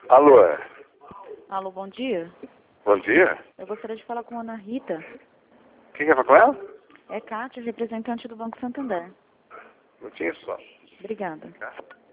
Alô? Alô, bom dia. Bom dia. Eu gostaria de falar com a Ana Rita. Quem quer falar com ela? É Kátia, representante do Banco Santander. Não tinha só. Obrigada. Tá?